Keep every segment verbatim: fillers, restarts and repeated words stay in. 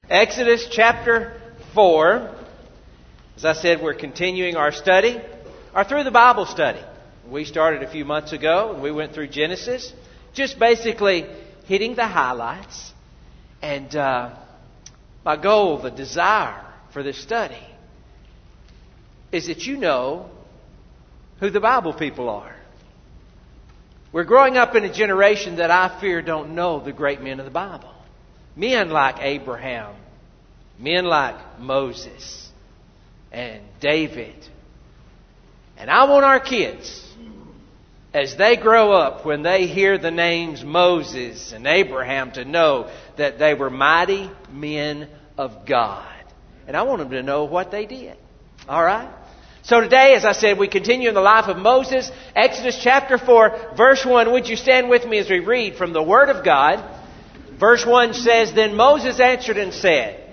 Exodus chapter four. As I said, we're continuing our study, or through the Bible study. We started a few months ago, and we went through Genesis, just basically hitting the highlights. And uh, my goal, the desire for this study, is that you know who the Bible people are. We're growing up in a generation that I fear don't know the great men of the Bible. Men like Abraham, men like Moses and David. And I want our kids, as they grow up, when they hear the names Moses and Abraham, to know that they were mighty men of God. And I want them to know what they did. All right? So today, as I said, we continue in the life of Moses. Exodus chapter four, verse one. Would you stand with me as we read from the Word of God? Verse one says, Then Moses answered and said,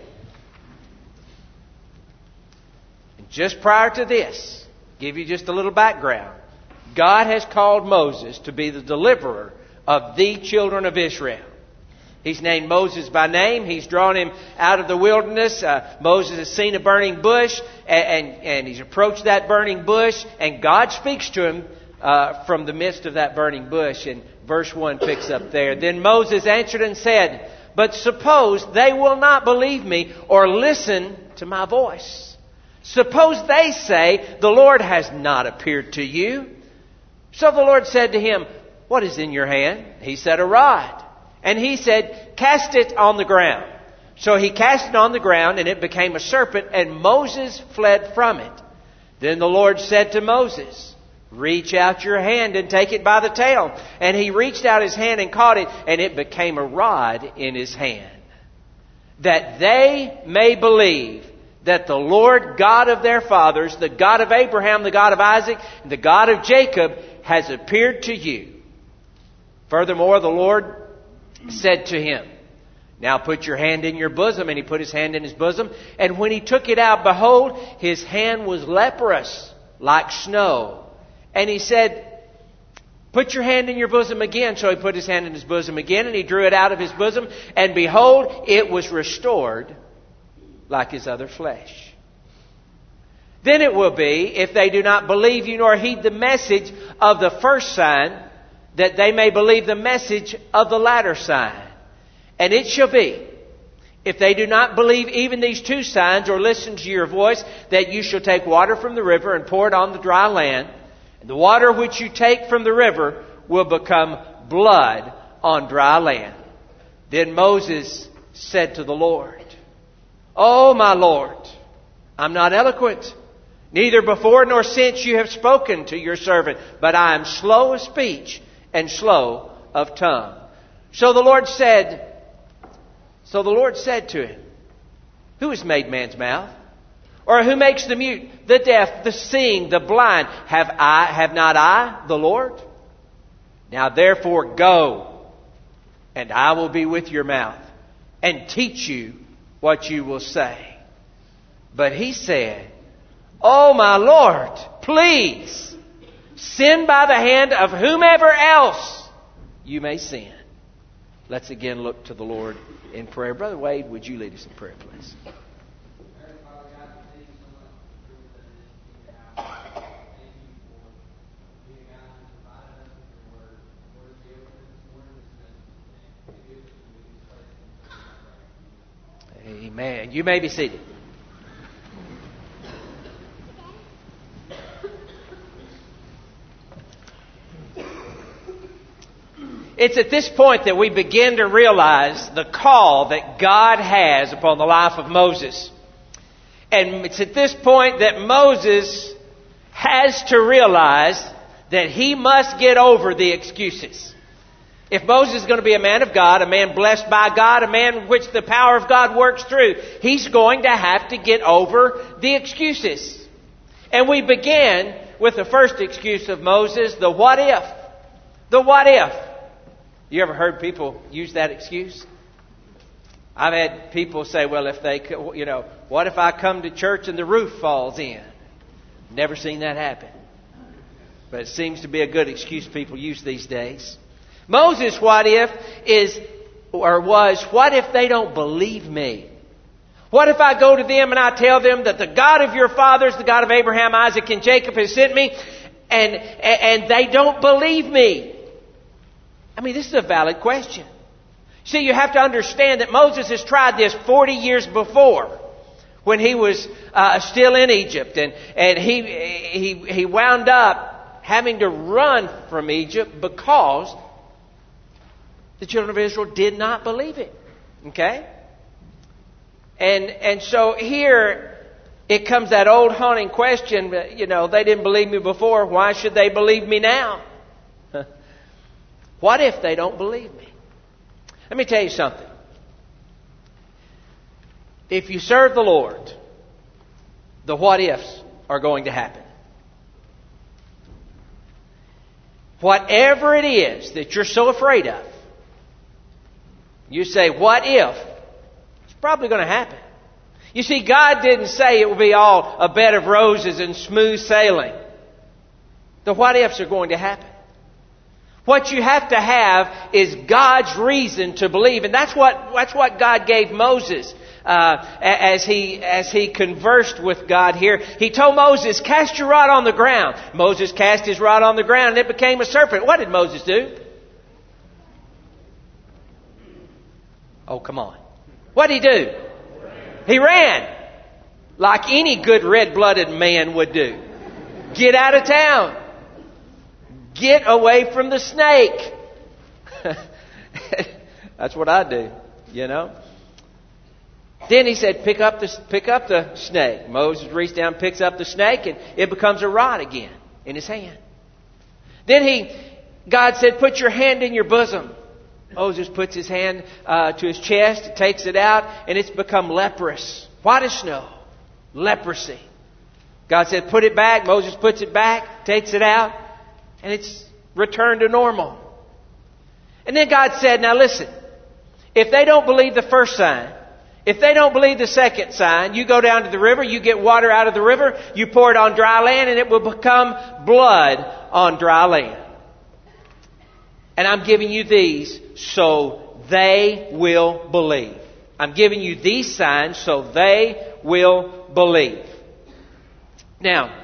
and just prior to this, give you just a little background. God has called Moses to be the deliverer of the children of Israel. He's named Moses by name. He's drawn him out of the wilderness. Uh, Moses has seen a burning bush, and, and, and he's approached that burning bush, and God speaks to him uh, from the midst of that burning bush. And verse one picks up there. Then Moses answered and said, But suppose they will not believe me or listen to my voice. Suppose they say, The Lord has not appeared to you. So the Lord said to him, What is in your hand? He said, A rod. And he said, Cast it on the ground. So he cast it on the ground, and it became a serpent, and Moses fled from it. Then the Lord said to Moses, Reach out your hand and take it by the tail. And he reached out his hand and caught it, and it became a rod in his hand. That they may believe that the Lord God of their fathers, the God of Abraham, the God of Isaac, and the God of Jacob, has appeared to you. Furthermore, the Lord said to him, Now put your hand in your bosom. And he put his hand in his bosom. And when he took it out, behold, his hand was leprous, like snow. And he said, Put your hand in your bosom again. So he put his hand in his bosom again, and he drew it out of his bosom. And behold, it was restored like his other flesh. Then it will be, if they do not believe you nor heed the message of the first sign, that they may believe the message of the latter sign. And it shall be, if they do not believe even these two signs or listen to your voice, that you shall take water from the river and pour it on the dry land. And the water which you take from the river will become blood on dry land. Then Moses said to the Lord, Oh, my Lord, I'm not eloquent. Neither before nor since you have spoken to your servant, but I am slow of speech and slow of tongue. So the Lord said, so the Lord said to him, Who has made man's mouth? Or who makes the mute, the deaf, the seeing, the blind? Have I, have not I, the Lord? Now therefore go, and I will be with your mouth, and teach you what you will say. But he said, Oh, my Lord, please send by the hand of whomever else you may send. Let's again look to the Lord in prayer. Brother Wade, would you lead us in prayer, please? Amen. You may be seated. It's at this point that we begin to realize the call that God has upon the life of Moses. And it's at this point that Moses has to realize that he must get over the excuses. If Moses is going to be a man of God, a man blessed by God, a man which the power of God works through, he's going to have to get over the excuses. And we begin with the first excuse of Moses, the what if. The what if. You ever heard people use that excuse? I've had people say, well, if they, you know, what if I come to church and the roof falls in? Never seen that happen. But it seems to be a good excuse people use these days. Moses' what if is, or was, what if they don't believe me? What if I go to them and I tell them that the God of your fathers, the God of Abraham, Isaac, and Jacob has sent me, and, and they don't believe me? I mean, this is a valid question. See, you have to understand that Moses has tried this forty years before, when he was uh, still in Egypt, and, and he, he, he wound up having to run from Egypt because the children of Israel did not believe it. Okay? And, and so here it comes that old haunting question, you know, they didn't believe me before, why should they believe me now? What if they don't believe me? Let me tell you something. If you serve the Lord, the what ifs are going to happen. Whatever it is that you're so afraid of, you say, what if? It's probably going to happen. You see, God didn't say it will be all a bed of roses and smooth sailing. The what ifs are going to happen. What you have to have is God's reason to believe. And that's what, that's what God gave Moses uh, as he, as he conversed with God here. He told Moses, cast your rod on the ground. Moses cast his rod on the ground and it became a serpent. What did Moses do? Oh, come on. What did he do? He ran. Like any good red-blooded man would do. Get out of town. Get away from the snake. That's what I do, you know. Then he said, pick up the pick up the snake. Moses reaches down, picks up the snake, and it becomes a rod again in his hand. Then he, God said, put your hand in your bosom. Moses puts his hand uh, to his chest, takes it out, and it's become leprous, white as snow, leprosy. God said, put it back. Moses puts it back, takes it out. And it's returned to normal. And then God said, now listen, if they don't believe the first sign, if they don't believe the second sign, you go down to the river, you get water out of the river, you pour it on dry land, and it will become blood on dry land. And I'm giving you these so they will believe. I'm giving you these signs so they will believe. Now,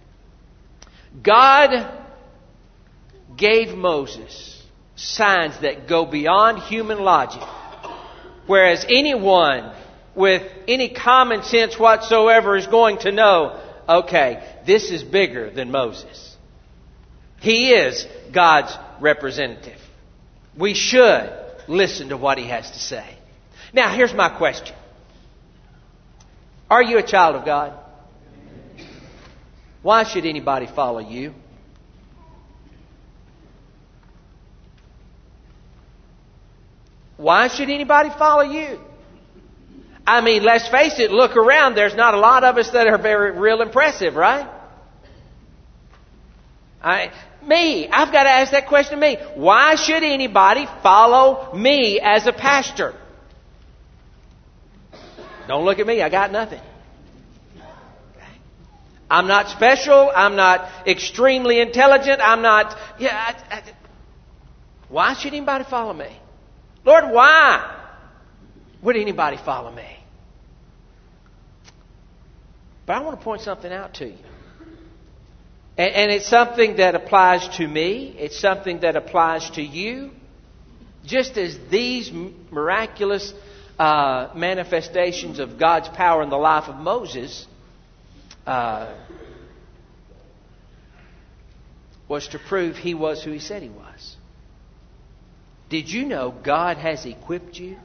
God gave Moses signs that go beyond human logic. Whereas anyone with any common sense whatsoever is going to know, okay, this is bigger than Moses. He is God's representative. We should listen to what he has to say. Now, here's my question. Are you a child of God? Why should anybody follow you? Why should anybody follow you? I mean, let's face it, look around. There's not a lot of us that are very real impressive, right? I, me, I've got to ask that question to me. Why should anybody follow me as a pastor? Don't look at me. I got nothing. I'm not special. I'm not extremely intelligent. I'm not... Yeah. I, I, why should anybody follow me? Lord, why would anybody follow me? But I want to point something out to you. And, and it's something that applies to me. It's something that applies to you. Just as these miraculous uh, manifestations of God's power in the life of Moses uh, was to prove he was who he said he was. Did you know God has equipped you?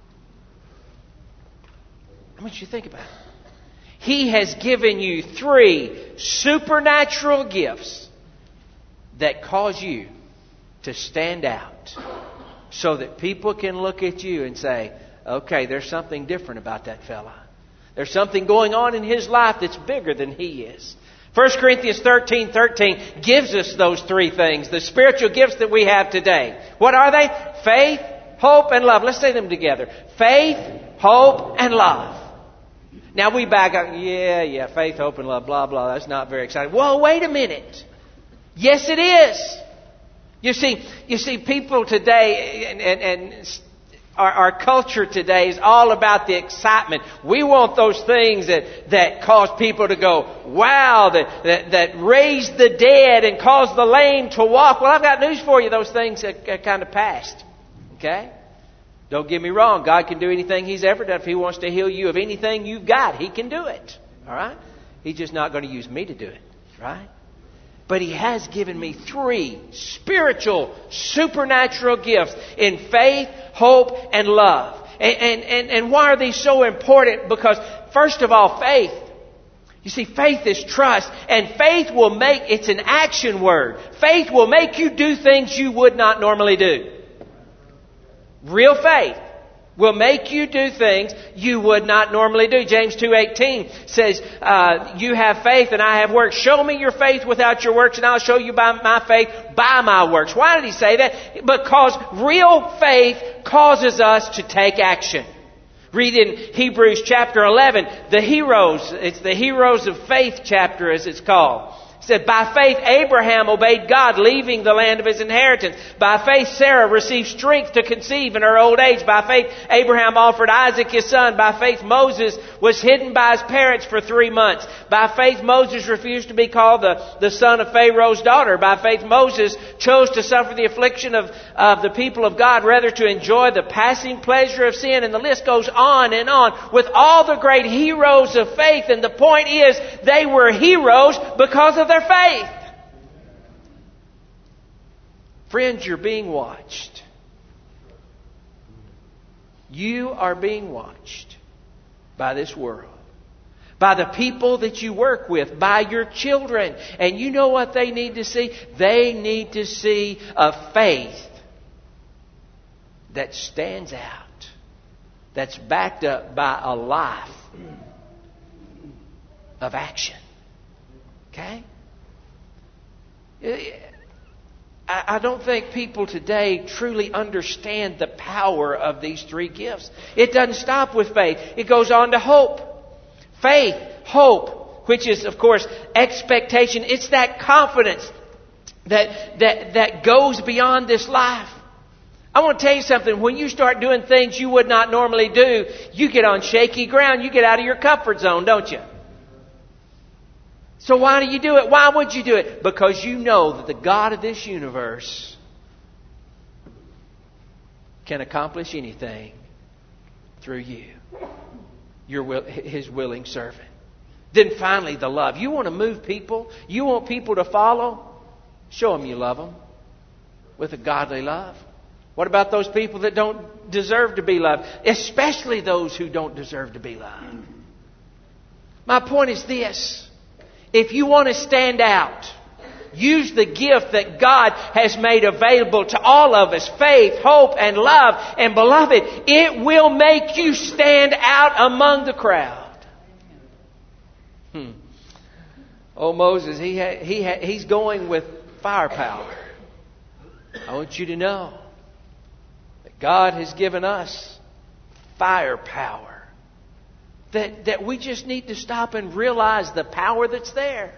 I want you to think about it. He has given you three supernatural gifts that cause you to stand out so that people can look at you and say, okay, there's something different about that fella. There's something going on in his life that's bigger than he is. First Corinthians thirteen thirteen gives us those three things, the spiritual gifts that we have today. What are they? Faith, hope, and love. Let's say them together. Faith, hope, and love. Now we back up, yeah, yeah, faith, hope, and love, blah, blah. That's not very exciting. Whoa, wait a minute. Yes, it is. You see, you see, people today, and, and, and Our, our culture today is all about the excitement. We want those things that, that cause people to go, wow, that, that, that raise the dead and cause the lame to walk. Well, I've got news for you. Those things are, are kind of past. Okay? Don't get me wrong. God can do anything He's ever done. If He wants to heal you of anything you've got, He can do it. All right? He's just not going to use me to do it. Right? But He has given me three spiritual, supernatural gifts in faith, hope, and love. And, and, and, and why are these so important? Because, first of all, faith. You see, faith is trust. And faith will make, it's an action word. Faith will make you do things you would not normally do. Real faith will make you do things you would not normally do. James two eighteen says, uh, you have faith and I have works. Show me your faith without your works and I'll show you by my faith by my works. Why did he say that? Because real faith causes us to take action. Read in Hebrews chapter eleven, the heroes, it's the heroes of faith chapter as it's called. It said, by faith Abraham obeyed God, leaving the land of his inheritance. By faith Sarah received strength to conceive in her old age. By faith Abraham offered Isaac his son. By faith Moses was hidden by his parents for three months. By faith Moses refused to be called the, the son of Pharaoh's daughter. By faith Moses chose to suffer the affliction of, of the people of God rather to enjoy the passing pleasure of sin. And the list goes on and on with all the great heroes of faith. And the point is, they were heroes because of their faith. Friends, you're being watched. You are being watched by this world, by the people that you work with, by your children. And you know what they need to see? They need to see a faith that stands out, that's backed up by a life of action. Okay? I don't think people today truly understand the power of these three gifts. It doesn't stop with faith. It goes on to hope. Faith, hope, which is, of course, expectation. It's that confidence that, that, that goes beyond this life. I want to tell you something. When you start doing things you would not normally do, you get on shaky ground. You get out of your comfort zone, don't you? So why do you do it? Why would you do it? Because you know that the God of this universe can accomplish anything through you. You're His willing servant. Then finally, the love. You want to move people? You want people to follow? Show them you love them with a godly love. What about those people that don't deserve to be loved? Especially those who don't deserve to be loved. My point is this. If you want to stand out, use the gift that God has made available to all of us. Faith, hope, and love. And beloved, it will make you stand out among the crowd. Hmm. Oh, Moses, he ha- he ha- he's going with firepower. I want you to know that God has given us firepower. That, that we just need to stop and realize the power that's there.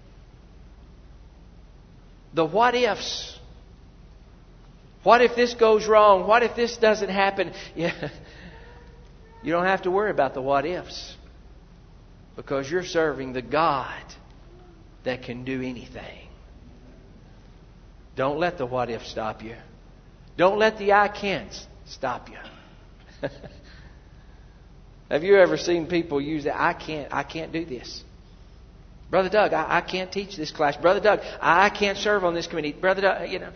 The what ifs. What if this goes wrong? What if this doesn't happen? Yeah. You don't have to worry about the what ifs. Because you're serving the God that can do anything. Don't let the what if stop you. Don't let the I can'ts stop you. Have you ever seen people use that? I can't, I can't do this. Brother Doug, I, I can't teach this class. Brother Doug, I can't serve on this committee. Brother Doug, you know.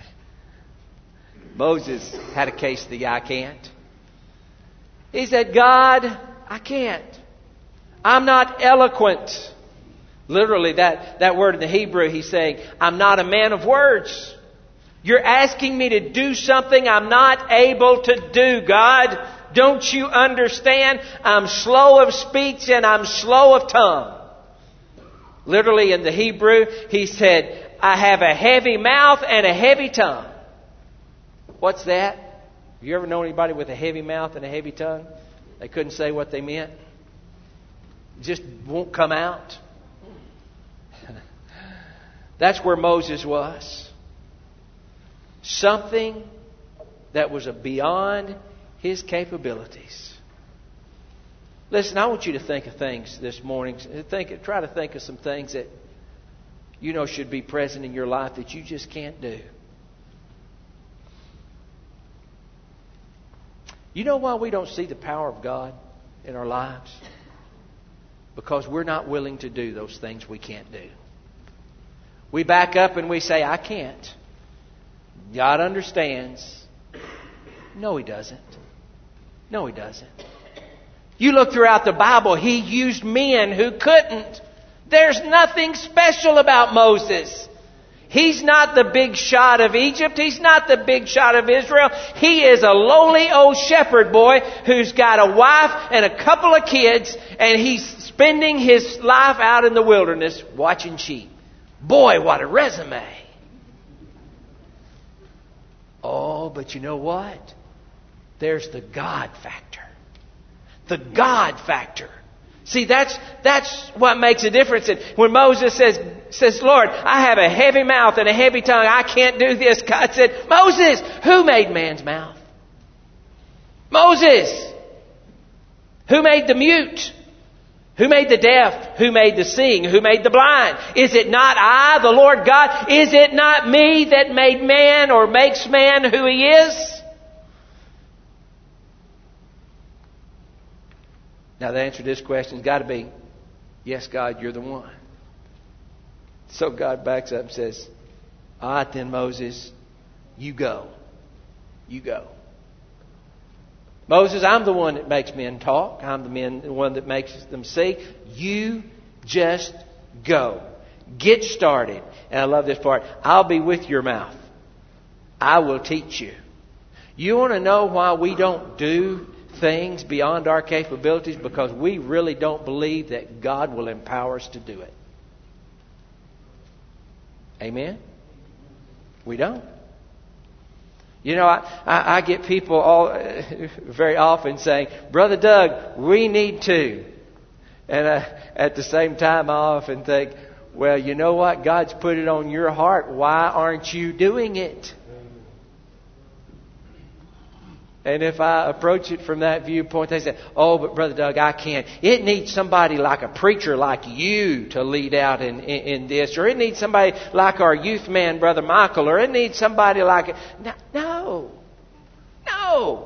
Moses had a case of the I can't. He said, God, I can't. I'm not eloquent. Literally, that, that word in the Hebrew, he's saying, I'm not a man of words. You're asking me to do something I'm not able to do, God. Don't you understand? I'm slow of speech and I'm slow of tongue. Literally in the Hebrew, he said, I have a heavy mouth and a heavy tongue. What's that? Have you ever known anybody with a heavy mouth and a heavy tongue? They couldn't say what they meant. It just won't come out. That's where Moses was. Something that was beyond His capabilities. Listen, I want you to think of things this morning. Think, try to think of some things that you know should be present in your life that you just can't do. You know why we don't see the power of God in our lives? Because we're not willing to do those things we can't do. We back up and we say, I can't. God understands. No, He doesn't. No, He doesn't. You look throughout the Bible, He used men who couldn't. There's nothing special about Moses. He's not the big shot of Egypt. He's not the big shot of Israel. He is a lowly old shepherd boy who's got a wife and a couple of kids, and he's spending his life out in the wilderness watching sheep. Boy, what a resume. Oh, but you know what? There's the God factor. The God factor. See, that's that's what makes a difference. And when Moses says, says, Lord, I have a heavy mouth and a heavy tongue. I can't do this. God said, Moses, who made man's mouth? Moses. Who made the mute? Who made the deaf? Who made the seeing? Who made the blind? Is it not I, the Lord God? Is it not me that made man or makes man who he is? Now the answer to this question has got to be, yes, God, you're the one. So God backs up and says, all right then, Moses, you go. You go. Moses, I'm the one that makes men talk. I'm the, men, the one that makes them see. You just go. Get started. And I love this part. I'll be with your mouth. I will teach you. You want to know why we don't do things beyond our capabilities? Because we really don't believe that God will empower us to do it. Amen? We don't. You know, I, I, I get people all very often saying, Brother Doug, we need to. And I, at the same time, I often think, well, you know what? God's put it on your heart. Why aren't you doing it? And if I approach it from that viewpoint, they say, oh, but Brother Doug, I can't. It needs somebody like a preacher like you to lead out in, in, in this. Or it needs somebody like our youth man, Brother Michael. Or it needs somebody like... No. No.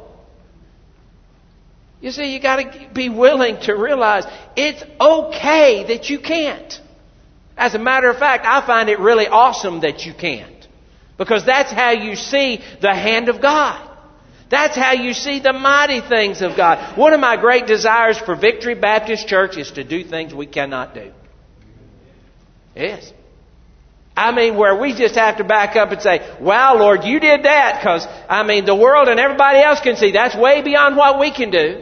You see, you got to be willing to realize it's okay that you can't. As a matter of fact, I find it really awesome that you can't. Because that's how you see the hand of God. That's how you see the mighty things of God. One of my great desires for Victory Baptist Church is to do things we cannot do. Yes. I mean, where we just have to back up and say, wow, Lord, you did that. Because, I mean, the world and everybody else can see that's way beyond what we can do.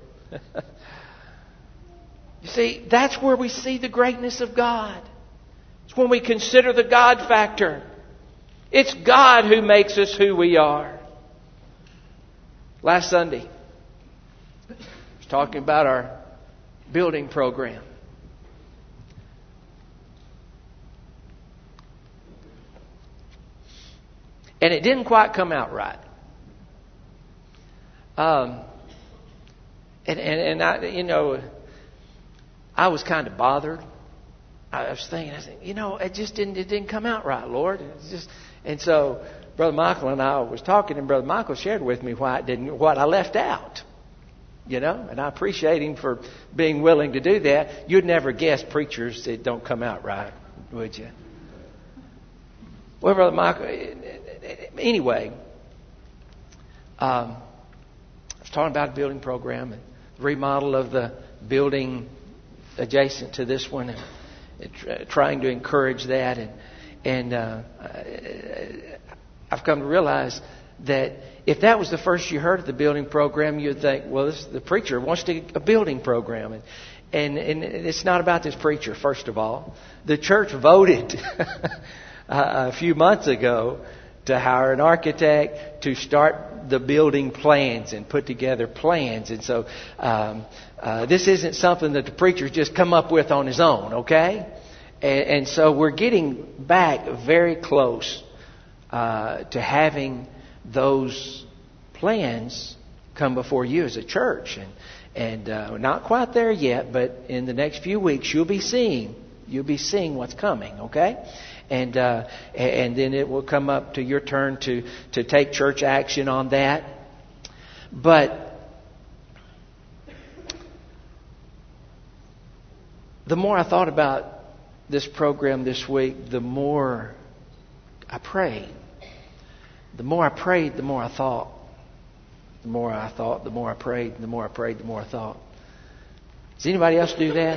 You see, that's where we see the greatness of God. It's when we consider the God factor. It's God who makes us who we are. Last Sunday, I was talking about our building program. And it didn't quite come out right. Um, and, and, and I, you know, I was kind of bothered. I was thinking, I said, you know, it just didn't, it didn't come out right, Lord. It's just, and so Brother Michael and I was talking, and Brother Michael shared with me why it didn't, what I left out. You know, and I appreciate him for being willing to do that. You'd never guess preachers that don't come out right, would you? Well, Brother Michael, anyway, um, I was talking about a building program and remodel of the building adjacent to this one, and, and trying to encourage that, and and uh, I've come to realize that if that was the first you heard of the building program, you'd think, well, this, the preacher wants to get a building program. And, and, and it's not about this preacher, first of all. The church voted a few months ago to hire an architect to start the building plans and put together plans. And so um, uh, this isn't something that the preacher's just come up with on his own, okay? And, and so we're getting back very close Uh, to having those plans come before you as a church. And, and uh, we're not quite there yet, but in the next few weeks you'll be seeing, you'll be seeing what's coming, okay? And uh, and then it will come up to your turn to, to take church action on that. But the more I thought about this program this week, the more I prayed. The more I prayed, the more I thought. The more I thought, the more I prayed. The more I prayed, the more I thought. Does anybody else do that?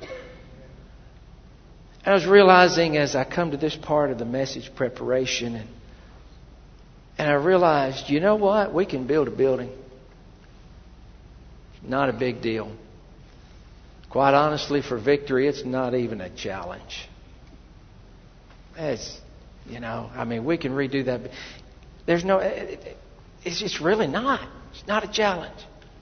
I was realizing as I come to this part of the message preparation, and, and I realized, you know what? We can build a building. Not a big deal. Quite honestly, for Victory, it's not even a challenge. It's, you know, I mean, we can redo that. There's no, it's just really not. It's not a challenge.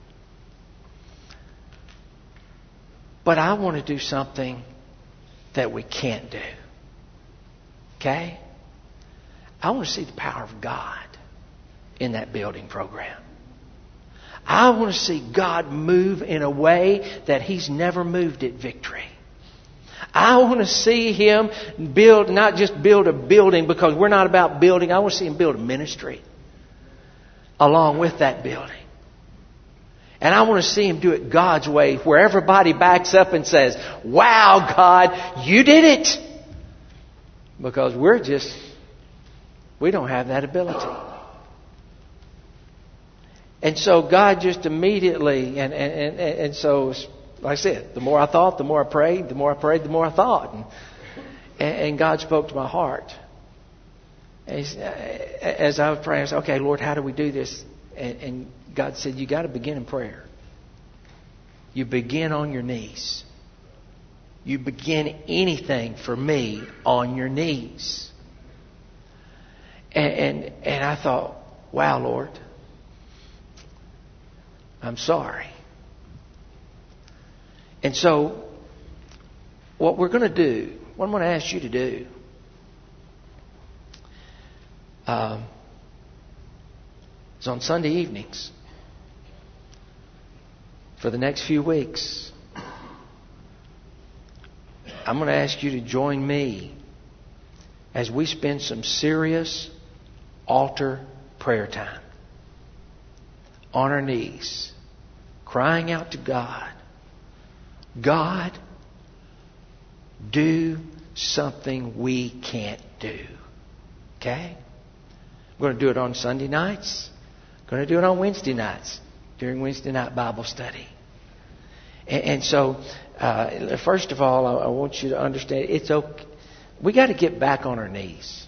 But I want to do something that we can't do. Okay? I want to see the power of God in that building program. I want to see God move in a way that He's never moved at Victory. I want to see Him build, not just build a building, because we're not about building. I want to see Him build a ministry along with that building. And I want to see Him do it God's way, where everybody backs up and says, wow, God, you did it. Because we're just, we don't have that ability. And so God just immediately, and, and, and, and so, like I said, the more I thought, the more I prayed, the more I prayed, the more I thought. And, and God spoke to my heart. And he, as I was praying, I said, okay, Lord, how do we do this? And, and God said, you got to begin in prayer. You begin on your knees. You begin anything for me on your knees. And, and, and I thought, wow, Lord, I'm sorry. And so, what we're going to do, what I'm going to ask you to do, um, is on Sunday evenings, for the next few weeks, I'm going to ask you to join me as we spend some serious altar prayer time. On our knees, crying out to God, God, do something we can't do. Okay? We're going to do it on Sunday nights. We're going to do it on Wednesday nights during Wednesday night Bible study. And, and so, uh, first of all, I, I want you to understand, it's okay. We got to get back on our knees.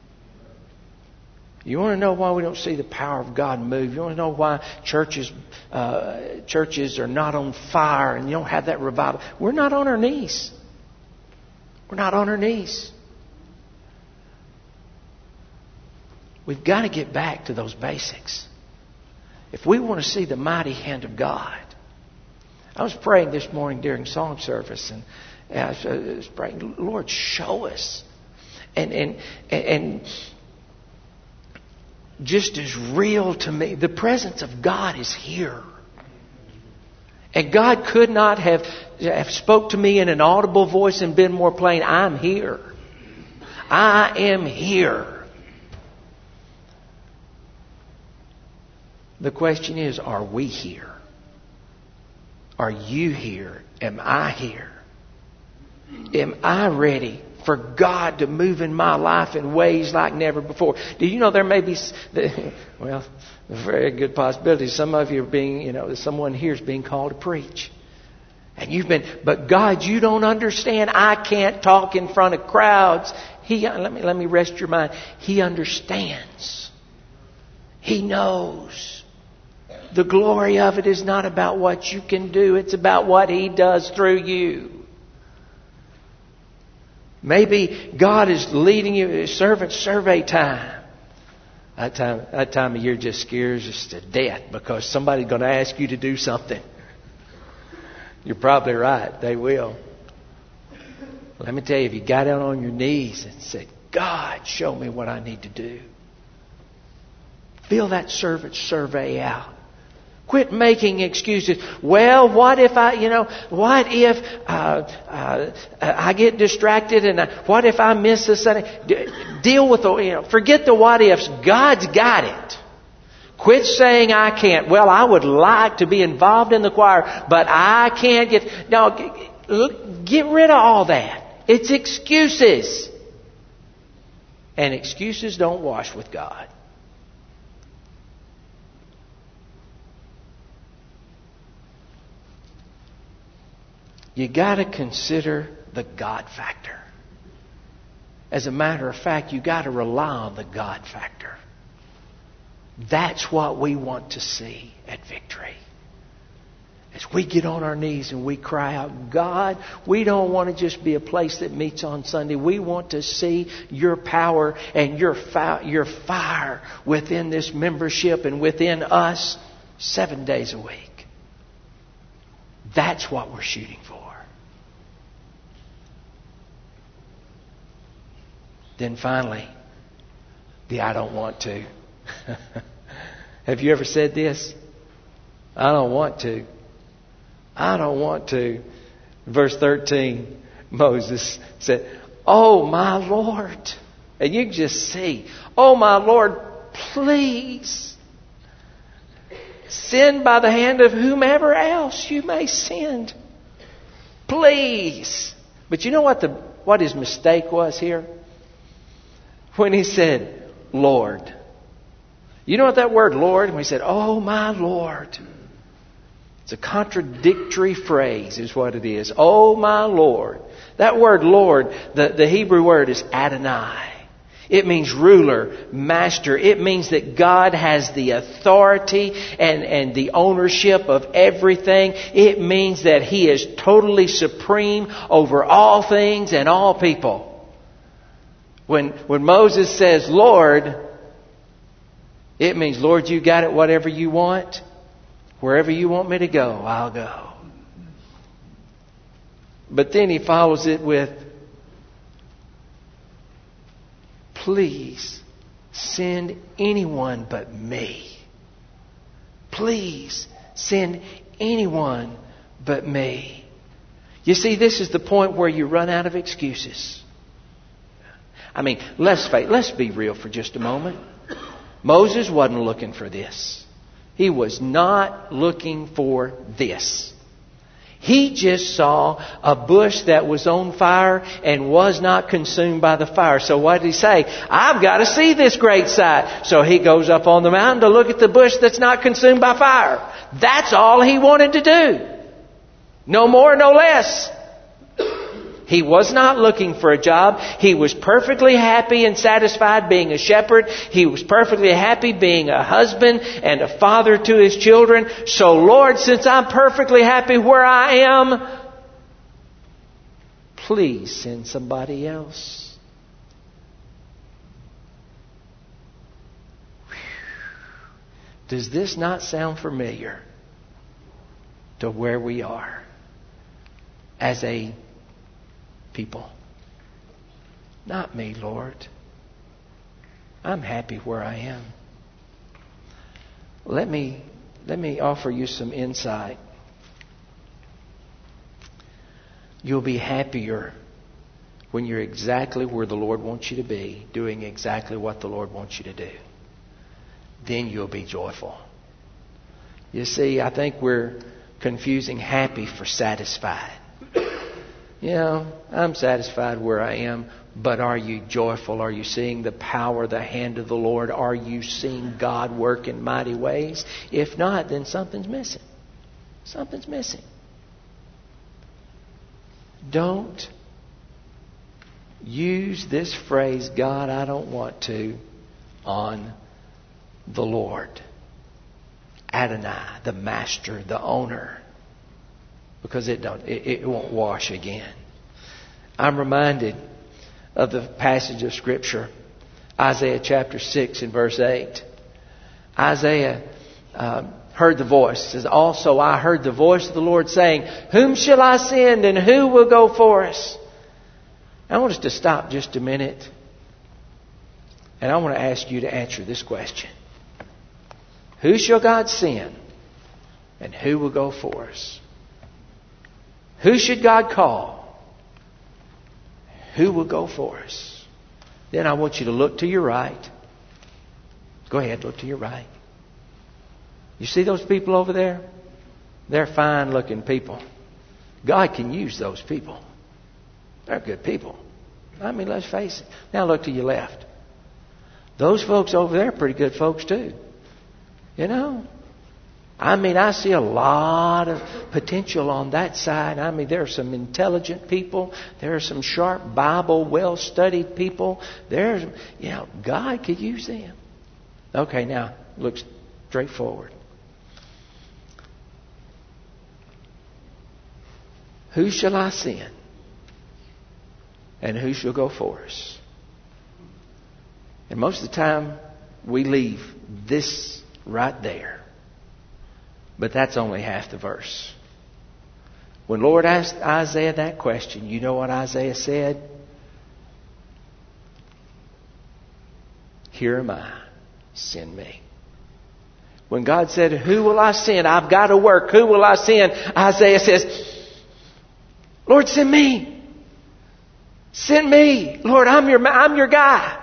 You want to know why we don't see the power of God move? You want to know why churches uh, churches are not on fire and you don't have that revival? We're not on our knees. We're not on our knees. We've got to get back to those basics. If we want to see the mighty hand of God. I was praying this morning during song service, and I was praying, Lord, show us. And and and just as real to me, the presence of God is here. And God could not have, have spoke to me in an audible voice and been more plain. I'm here. I am here. The question is, are we here? Are you here? Am I here? Am I ready for God to move in my life in ways like never before? Do you know there may be, well, a very good possibility. Some of you are being, you know, someone here is being called to preach. And you've been, but God, you don't understand. I can't talk in front of crowds. He, let me, let me rest your mind. He understands. He knows. The glory of it is not about what you can do. It's about what He does through you. Maybe God is leading you servant survey time. That time, that time of year just scares us to death because somebody's going to ask you to do something. You're probably right. They will. Let me tell you, if you got down on your knees and said, God, show me what I need to do. Fill that servant survey out. Quit making excuses. Well, what if I, you know, what if uh, uh, I get distracted and I, what if I miss the Sunday? D- deal with the, you know, forget the what ifs. God's got it. Quit saying I can't. Well, I would like to be involved in the choir, but I can't get. No, get rid of all that. It's excuses. And excuses don't wash with God. You got to consider the God factor. As a matter of fact, you got to rely on the God factor. That's what we want to see at Victory. As we get on our knees and we cry out, God, we don't want to just be a place that meets on Sunday. We want to see your power and your fi- your fire within this membership and within us seven days a week. That's what we're shooting for. Then finally, the I don't want to. Have you ever said this? I don't want to. I don't want to. Verse thirteen, Moses said, "Oh my Lord." And you can just see, "Oh my Lord, please send by the hand of whomever else you may send. Please." But you know what the what his mistake was here? When he said, Lord. You know what that word Lord? When he said, "Oh my Lord." It's a contradictory phrase is what it is. Oh my Lord. That word Lord, the, the Hebrew word is Adonai. It means ruler, master. It means that God has the authority and, and the ownership of everything. It means that He is totally supreme over all things and all people. When, when Moses says, Lord, it means, Lord, you got it, whatever you want. Wherever you want me to go, I'll go. But then he follows it with, please send anyone but me. Please send anyone but me. You see, this is the point where you run out of excuses. I mean, let's face, let's be real for just a moment. Moses wasn't looking for this. He was not looking for this. He just saw a bush that was on fire and was not consumed by the fire. So what did he say? I've got to see this great sight. So he goes up on the mountain to look at the bush that's not consumed by fire. That's all he wanted to do. No more, no less. He was not looking for a job. He was perfectly happy and satisfied being a shepherd. He was perfectly happy being a husband and a father to his children. So, Lord, since I'm perfectly happy where I am, please send somebody else. Does this not sound familiar to where we are as a people? Not me, Lord. I'm happy where I am. Let me let me offer you some insight. You'll be happier when you're exactly where the Lord wants you to be, doing exactly what the Lord wants you to do. Then you'll be joyful. You see, I think we're confusing happy for satisfied. You know, I'm satisfied where I am, but are you joyful? Are you seeing the power, the hand of the Lord? Are you seeing God work in mighty ways? If not, then something's missing. Something's missing. Don't use this phrase, God, I don't want to, on the Lord. Adonai, the master, the owner. Because it don't, it, it won't wash again. I'm reminded of the passage of Scripture, Isaiah chapter six and verse eight. Isaiah um, heard the voice. It says, also I heard the voice of the Lord saying, whom shall I send and who will go for us? I want us to stop just a minute. And I want to ask you to answer this question. Who shall God send? And who will go for us? Who should God call? Who will go for us? Then I want you to look to your right. Go ahead, look to your right. You see those people over there? They're fine looking people. God can use those people. They're good people. I mean, let's face it. Now look to your left. Those folks over there are pretty good folks too. You know? I mean, I see a lot of potential on that side. I mean, there are some intelligent people. There are some sharp Bible, well-studied people. There's, you know, God could use them. Okay, now, look straight forward. Who shall I send? And who shall go for us? And most of the time, we leave this right there. But that's only half the verse. When Lord asked Isaiah that question, you know what Isaiah said? Here am I, send me. When God said, who will I send? I've got to work. Who will I send? Isaiah says, Lord, send me. Send me. Lord, I'm your, I'm your guy.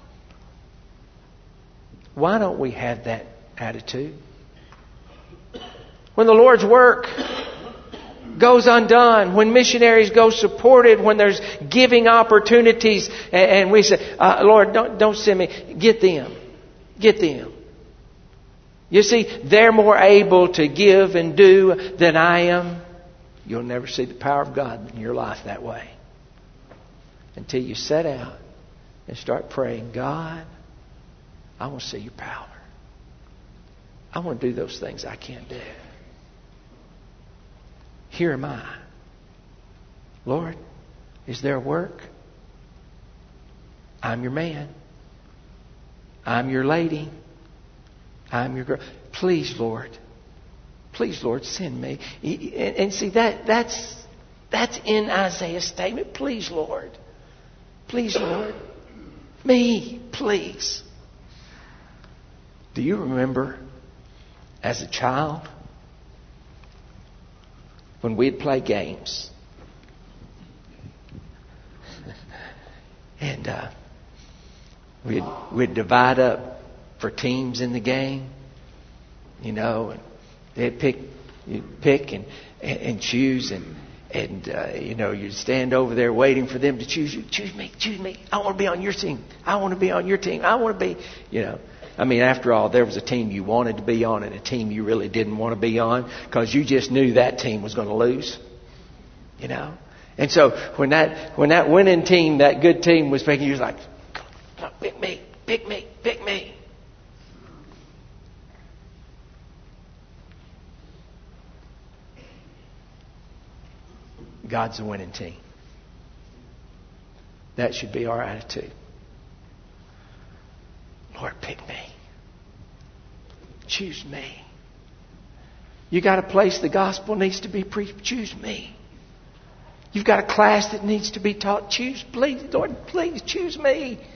Why don't we have that attitude? When the Lord's work goes undone, when missionaries go supported, when there's giving opportunities, and, and we say, uh, Lord, don't, don't send me. Get them. Get them. You see, they're more able to give and do than I am. You'll never see the power of God in your life that way. Until you set out and start praying, God, I want to see your power. I want to do those things I can't do. Here am I. Lord, is there work? I'm your man. I'm your lady. I'm your girl. Please, Lord. Please, Lord, send me. And see, that that's that's in Isaiah's statement. Please, Lord. Please, Lord. Me, please. Do you remember as a child when we'd play games? And uh, we'd, we'd divide up for teams in the game, you know, and they'd pick, you'd pick and, and, and choose, and, and uh, you know, you'd stand over there waiting for them to choose you. Choose me, choose me. I want to be on your team. I want to be on your team. I want to be, you know. I mean, after all, there was a team you wanted to be on and a team you really didn't want to be on because you just knew that team was going to lose, you know. And so when that when that winning team, that good team was picking, you was like, come on, pick me, pick me, pick me. God's a winning team. That should be our attitude. Lord, pick me. Choose me. You got a place the gospel needs to be preached. Choose me. You've got a class that needs to be taught. Choose, please, Lord, please choose me.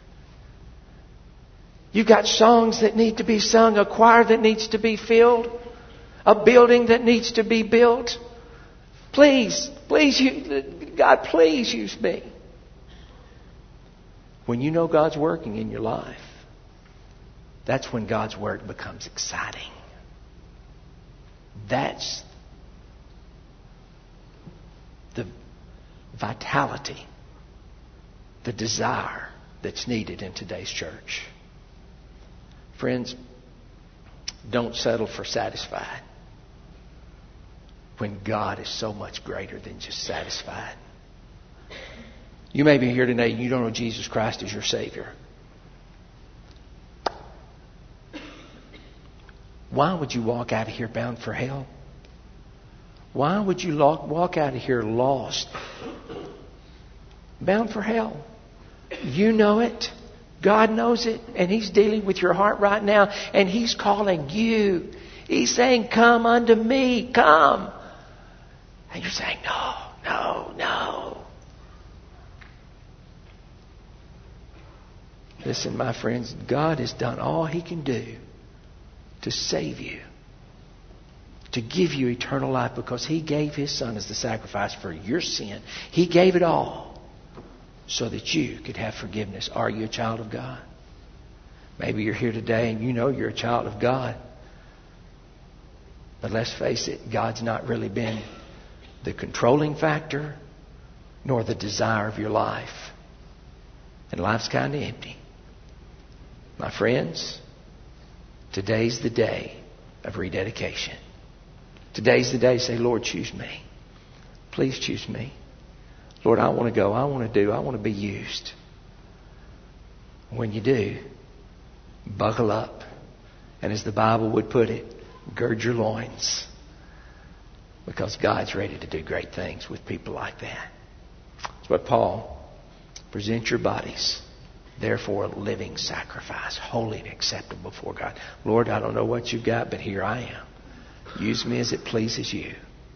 You've got songs that need to be sung, a choir that needs to be filled, a building that needs to be built. Please, please, God, please use me. When you know God's working in your life, that's when God's work becomes exciting. That's the vitality, the desire that's needed in today's church. Friends, don't settle for satisfied when God is so much greater than just satisfied. You may be here today and you don't know Jesus Christ as your Savior. Why would you walk out of here bound for hell? Why would you walk out of here lost? Bound for hell. You know it. God knows it. And He's dealing with your heart right now. And He's calling you. He's saying, come unto me. Come. And you're saying, no, no, no. Listen, my friends, God has done all He can do to save you. to give you eternal life because He gave His Son as the sacrifice for your sin. He gave it all so that you could have forgiveness. Are you a child of God? Maybe you're here today and you know you're a child of God. But let's face it, God's not really been the controlling factor nor the desire of your life. And life's kind of empty. My friends, today's the day of rededication. Today's the day to say, Lord, choose me. Please choose me. Lord, I want to go. I want to do. I want to be used. When you do, buckle up. And as the Bible would put it, gird your loins. Because God's ready to do great things with people like that. That's what Paul, present your bodies, therefore a living sacrifice, holy and acceptable before God. Lord, I don't know what you've got, but here I am. Use me as it pleases you.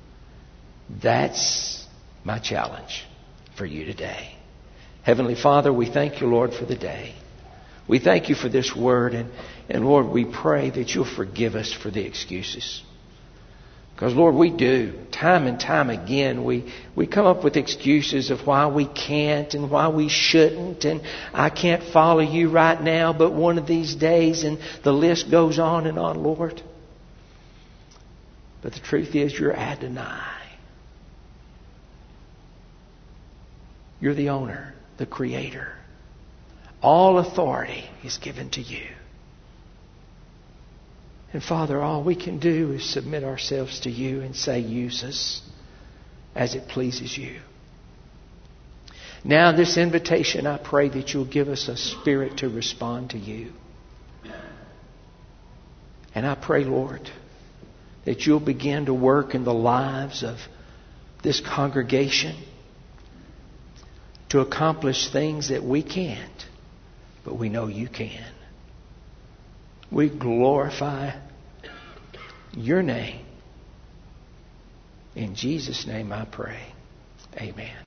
That's my challenge for you today. Heavenly Father, we thank you, Lord, for the day. We thank you for this word. And, and Lord, we pray that you'll forgive us for the excuses. Because, Lord, we do. Time and time again, we, we come up with excuses of why we can't and why we shouldn't. And I can't follow you right now, but one of these days. And the list goes on and on, Lord. But the truth is, you're Adonai. You're the owner, the creator. All authority is given to you. And Father, all we can do is submit ourselves to you and say, use us as it pleases you. Now, this invitation, I pray that you'll give us a spirit to respond to you. And I pray, Lord, that you'll begin to work in the lives of this congregation to accomplish things that we can't, but we know you can. We glorify your name. In Jesus' name I pray. Amen.